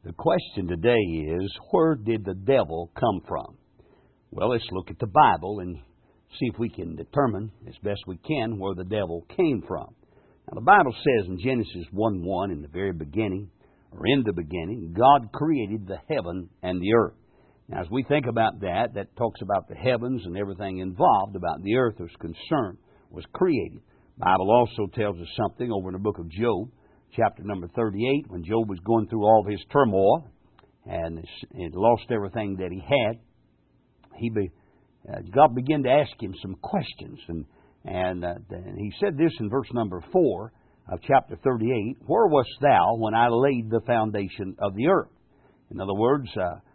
The question today is, where did the devil come from? Well, let's look at the Bible and see if we can determine as best we can where the devil came from. Now, the Bible says in Genesis 1:1, in the very beginning, or in the beginning, God created the heaven and the earth. Now, as we think about that, that talks about the heavens and everything involved about the earth was concerned, was created. The Bible also tells us something over in the book of Job, chapter number 38, when Job was going through all of his turmoil and lost everything that he had. God began to ask him some questions, and he said this in verse number 4 of chapter 38, "Where wast thou when I laid the foundation of the earth?" In other words,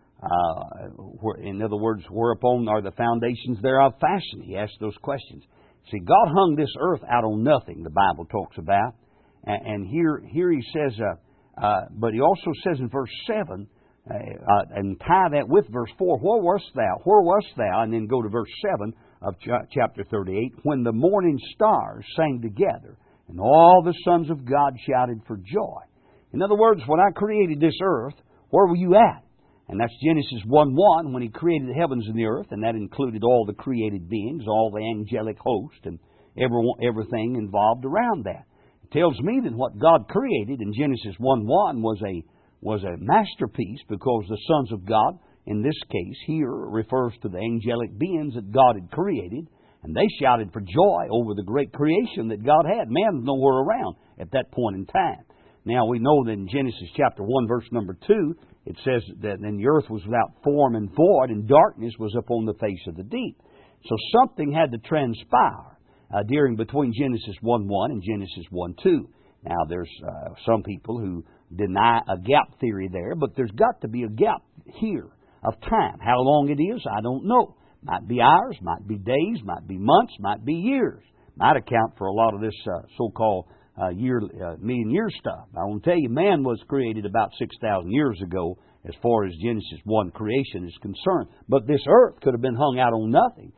whereupon are the foundations thereof fastened? He asked those questions. See, God hung this earth out on nothing, the Bible talks about. And here he says, but he also says in verse 7, and tie that with verse 4, where wast thou? Where wast thou? And then go to verse 7 of chapter 38, when the morning stars sang together, and all the sons of God shouted for joy. In other words, when I created this earth, where were you at? And that's Genesis 1:1, when He created the heavens and the earth, and that included all the created beings, all the angelic host, and everything involved around that. It tells me that what God created in Genesis 1:1 was a masterpiece, because the sons of God, in this case here, refers to the angelic beings that God had created, and they shouted for joy over the great creation that God had. Man was nowhere around at that point in time. Now, we know that in Genesis chapter 1, verse number 2, it says that then the earth was without form and void, and darkness was upon the face of the deep. So something had to transpire between Genesis 1:1 and Genesis 1:2. Now, there's some people who deny a gap theory there, but there's got to be a gap here of time. How long it is, I don't know. Might be hours, might be days, might be months, might be years. Might account for a lot of this so-called million year stuff. I want to tell you, man was created about 6,000 years ago as far as Genesis 1 creation is concerned. But this earth could have been hung out on nothing.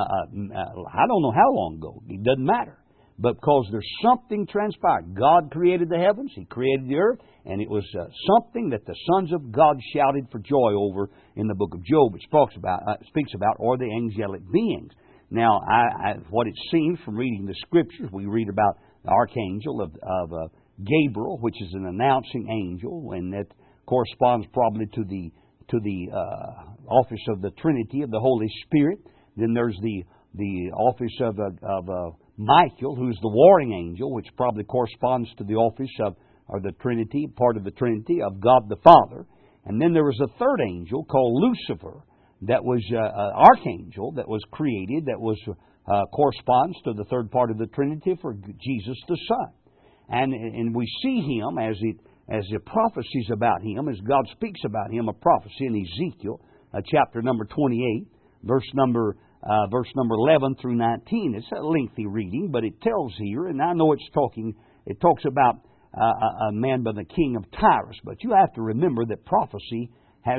I don't know how long ago. It doesn't matter. But because there's something transpired. God created the heavens, He created the earth, and it was something that the sons of God shouted for joy over in the book of Job. It speaks about or the angelic beings. Now, what it seems from reading the Scriptures, we read about the archangel of Gabriel, which is an announcing angel, and that corresponds probably to the office of the Trinity of the Holy Spirit. Then there's the office of Michael, who's the warring angel, which probably corresponds to the office of, or the Trinity, part of the Trinity of God the Father. And then there was a third angel called Lucifer, that was an archangel that was created, that was corresponds to the third part of the Trinity for Jesus the Son. And we see him as the prophecies about him, as God speaks about him, a prophecy in Ezekiel, chapter number 28, verse number 11 through 19. It's a lengthy reading, but it tells here, and I know it talks about a man by the king of Tyrus, but you have to remember that prophecy has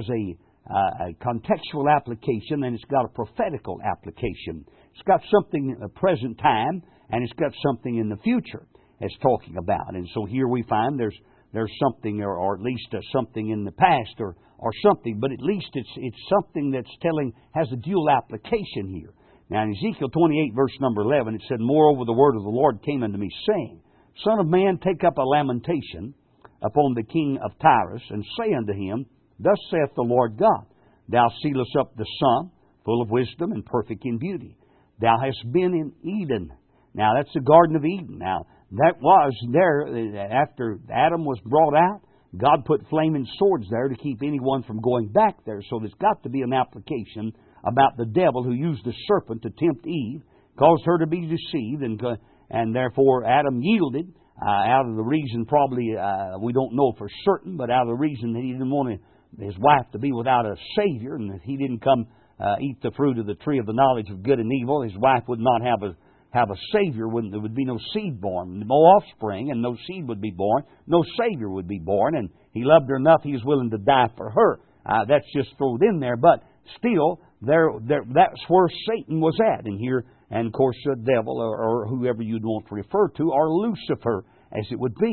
a contextual application, and it's got a prophetical application. It's got something in the present time, and it's got something in the future it's talking about. And so here we find there's something, or at least something in the past, or something, but at least it's something that's has a dual application here. Now in Ezekiel 28, verse number 11, it said, "Moreover the word of the Lord came unto me, saying, Son of man, take up a lamentation upon the king of Tyrus, and say unto him, Thus saith the Lord God, Thou sealest up the sun, full of wisdom and perfect in beauty. Thou hast been in Eden." Now that's the Garden of Eden. Now that was there after Adam was brought out. God put flaming swords there to keep anyone from going back there. So there's got to be an application about the devil who used the serpent to tempt Eve, caused her to be deceived, and therefore Adam yielded out of the reason, probably we don't know for certain, but out of the reason that he didn't want his wife to be without a Savior, and that he didn't come eat the fruit of the tree of the knowledge of good and evil. His wife would not have a Savior. There would be no seed born, no offspring, and no seed would be born. No Savior would be born, and he loved her enough, he was willing to die for her. That's just thrown in there, but still, that's where Satan was at. And here, and of course, the devil, or whoever you'd want to refer to, or Lucifer, as it would be.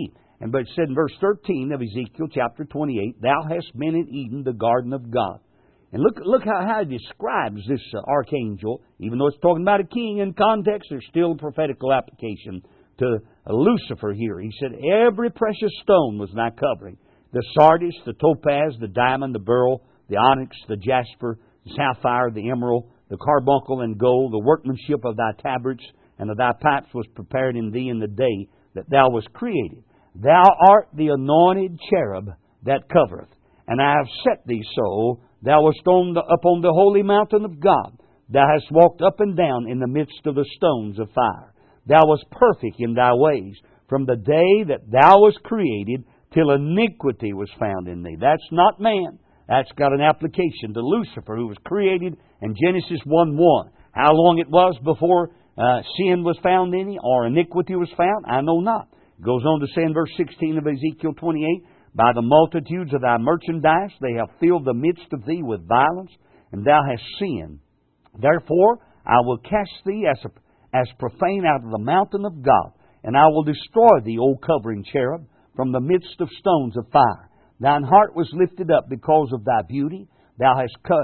But it said in verse 13 of Ezekiel chapter 28, Thou hast been in Eden, the garden of God. And look how it describes this archangel. Even though it's talking about a king in context, there's still a prophetical application to Lucifer here. He said, Every precious stone was thy covering. The sardius, the topaz, the diamond, the beryl, the onyx, the jasper, the sapphire, the emerald, the carbuncle and gold, the workmanship of thy tabrets and of thy pipes was prepared in thee in the day that thou wast created. Thou art the anointed cherub that covereth, and I have set thee so. Thou wast upon the holy mountain of God. Thou hast walked up and down in the midst of the stones of fire. Thou wast perfect in thy ways from the day that thou wast created till iniquity was found in thee. That's not man. That's got an application to Lucifer, who was created in Genesis 1:1. How long it was before sin was found in him or iniquity was found, I know not. It goes on to say in verse 16 of Ezekiel 28, By the multitudes of thy merchandise they have filled the midst of thee with violence, and thou hast sinned. Therefore I will cast thee as profane out of the mountain of God, and I will destroy thee, O covering cherub, from the midst of stones of fire. Thine heart was lifted up because of thy beauty. Thou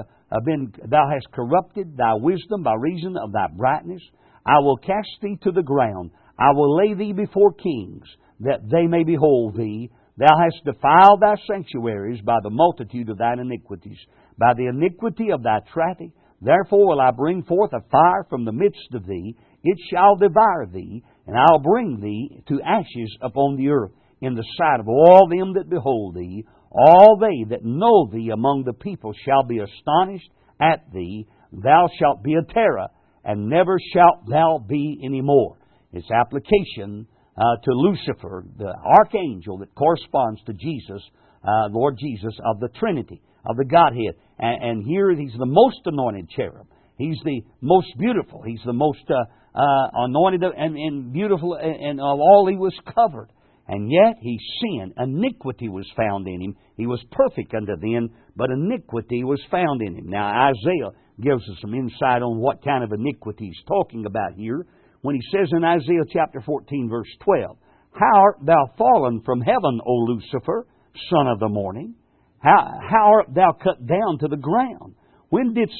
hast corrupted thy wisdom by reason of thy brightness. I will cast thee to the ground. I will lay thee before kings, that they may behold thee. Thou hast defiled thy sanctuaries by the multitude of thine iniquities, by the iniquity of thy traffic. Therefore will I bring forth a fire from the midst of thee. It shall devour thee, and I'll bring thee to ashes upon the earth in the sight of all them that behold thee. All they that know thee among the people shall be astonished at thee. Thou shalt be a terror, and never shalt thou be any more. Its application to Lucifer, the archangel that corresponds to Jesus, Lord Jesus, of the Trinity, of the Godhead. And here he's the most anointed cherub. He's the most beautiful. He's the most anointed and beautiful, and of all he was covered. And yet he sinned. Iniquity was found in him. He was perfect unto then, but iniquity was found in him. Now Isaiah gives us some insight on what kind of iniquity he's talking about here, when he says in Isaiah chapter 14, verse 12, How art thou fallen from heaven, O Lucifer, son of the morning? How art thou cut down to the ground? When didst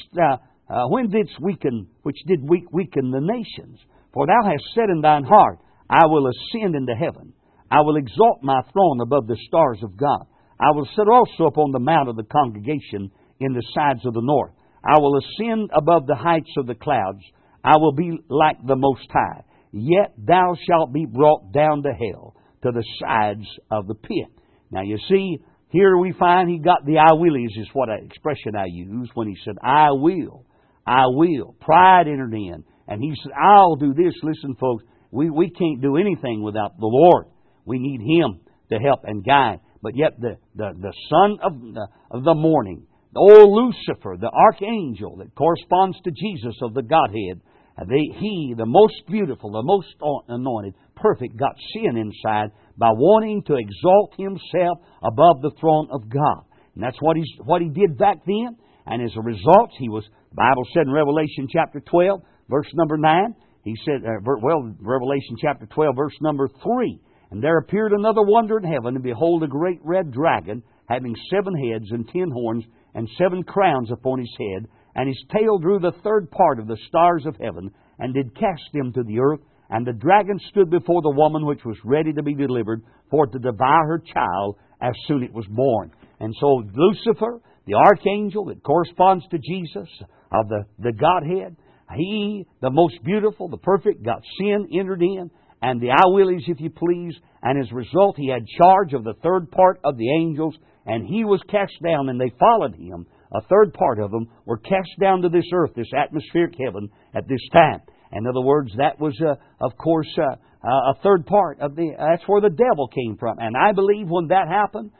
weaken, which did weaken the nations? For thou hast said in thine heart, I will ascend into heaven. I will exalt my throne above the stars of God. I will sit also upon the mount of the congregation in the sides of the north. I will ascend above the heights of the clouds. I will be like the Most High. Yet thou shalt be brought down to hell, to the sides of the pit. Now you see, here we find he got the I willies, is what expression I use when he said, I will. I will. Pride entered in. And he said, I'll do this. Listen, folks, we can't do anything without the Lord. We need Him to help and guide. But yet the son of the morning, the old Lucifer, the archangel that corresponds to Jesus of the Godhead, he, the most beautiful, the most anointed, perfect, got sin inside by wanting to exalt himself above the throne of God. And that's what he did back then. And as a result, the Bible said in Revelation chapter 12, verse number 9, he said, Revelation chapter 12, verse number 3, And there appeared another wonder in heaven, and behold, a great red dragon, having 7 heads and 10 horns, and 7 crowns upon his head, and his tail drew the third part of the stars of heaven, and did cast them to the earth. And the dragon stood before the woman which was ready to be delivered, for to devour her child as soon it was born. And so Lucifer, the archangel that corresponds to Jesus of the Godhead, he, the most beautiful, the perfect, got sin entered in, and the I willies, if you please, and as a result he had charge of the third part of the angels, and he was cast down, and they followed him. A third part of them were cast down to this earth, this atmospheric heaven, at this time. In other words, that was, of course, a third part of that's where the devil came from. And I believe when that happened,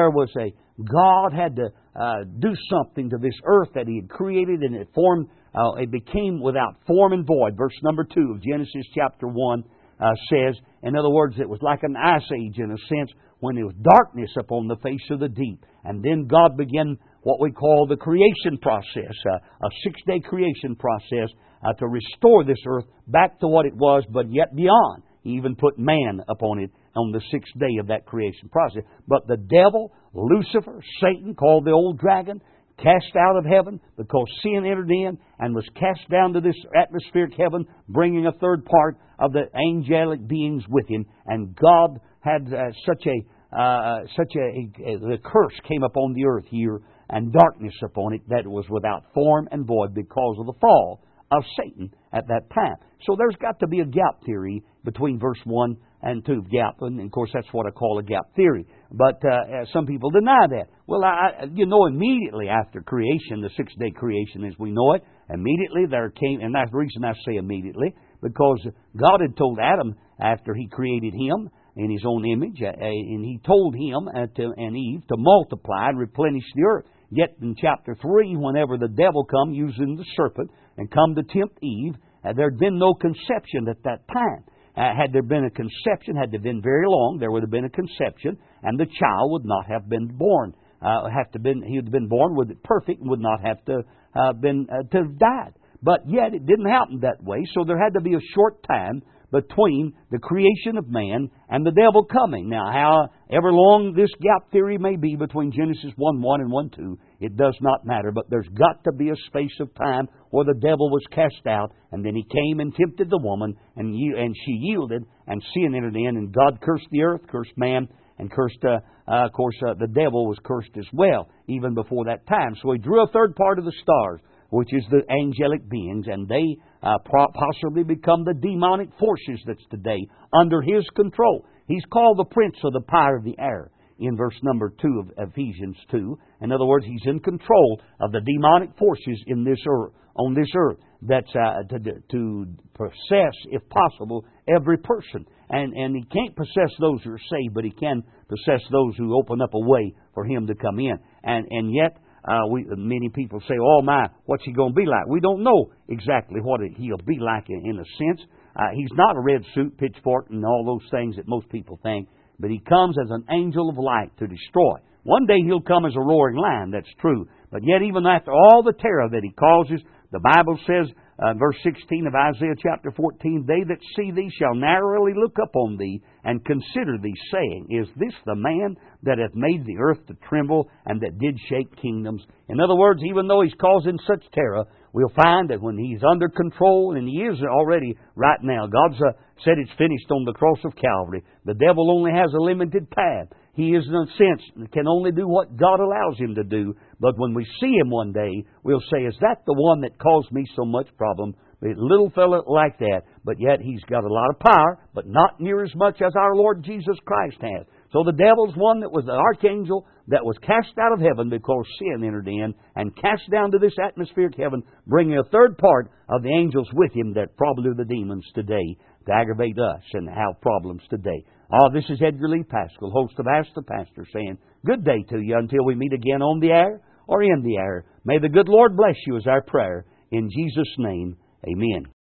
God had to do something to this earth that He had created, and it became without form and void. Verse number 2 of Genesis chapter 1 says, in other words, it was like an ice age in a sense, when there was darkness upon the face of the deep. And then God began what we call the creation process, a 6-day creation process to restore this earth back to what it was, but yet beyond. He even put man upon it on the sixth day of that creation process. But the devil, Lucifer, Satan, called the old dragon, cast out of heaven because sin entered in and was cast down to this atmospheric heaven, bringing a third part of the angelic beings with him. And God had the curse came upon the earth here, and darkness upon it, that it was without form and void because of the fall of Satan at that time. So there's got to be a gap theory between verse 1 and 2 of gap, and of course that's what I call a gap theory. But some people deny that. Well, immediately after creation, the sixth-day creation as we know it, immediately there came, and that's the reason I say immediately, because God had told Adam after He created him in His own image, and He told him and Eve to multiply and replenish the earth. Yet in chapter 3, whenever the devil come using the serpent and come to tempt Eve, there had been no conception at that time. Had there been a conception, had there been very long, there would have been a conception, and the child would not have been born. He would have been born with it perfect and would not have to have died. But yet it didn't happen that way, so there had to be a short time between the creation of man and the devil coming. Now, however long this gap theory may be between Genesis 1:1 and 1:2, it does not matter. But there's got to be a space of time where the devil was cast out, and then he came and tempted the woman, and she yielded, and sin entered in, and God cursed the earth, cursed man, and cursed, the devil was cursed as well, even before that time. So He drew a third part of the stars, which is the angelic beings, and they possibly become the demonic forces that's today under His control. He's called the prince of the power of the air in verse number 2 of Ephesians 2. In other words, He's in control of the demonic forces in this earth, on this earth, that's to possess, if possible, every person. And He can't possess those who are saved, but He can possess those who open up a way for Him to come in. And yet, many people say, "Oh my, what's He going to be like?" We don't know exactly what He'll be like in a sense. He's not a red suit, pitchfork, and all those things that most people think, but He comes as an angel of light to destroy. One day He'll come as a roaring lion, that's true. But yet even after all the terror that He causes, the Bible says, verse 16 of Isaiah chapter 14, "They that see Thee shall narrowly look upon Thee, and consider Thee, saying, Is this the man that hath made the earth to tremble, and that did shake kingdoms?" In other words, even though He's causing such terror, we'll find that when He's under control, and He is already right now, God's said it's finished on the cross of Calvary. The devil only has a limited path. He is, in a sense, can only do what God allows him to do. But when we see him one day, we'll say, "Is that the one that caused me so much problem?" A little fellow like that, but yet he's got a lot of power, but not near as much as our Lord Jesus Christ has. So the devil's one that was the archangel that was cast out of heaven because sin entered in, and cast down to this atmospheric heaven, bringing a third part of the angels with him that probably are the demons today to aggravate us and have problems today. This is Edgar Lee Pascal, host of Ask the Pastor, saying good day to you until we meet again on the air or in the air. May the good Lord bless you is our prayer. In Jesus' name, amen.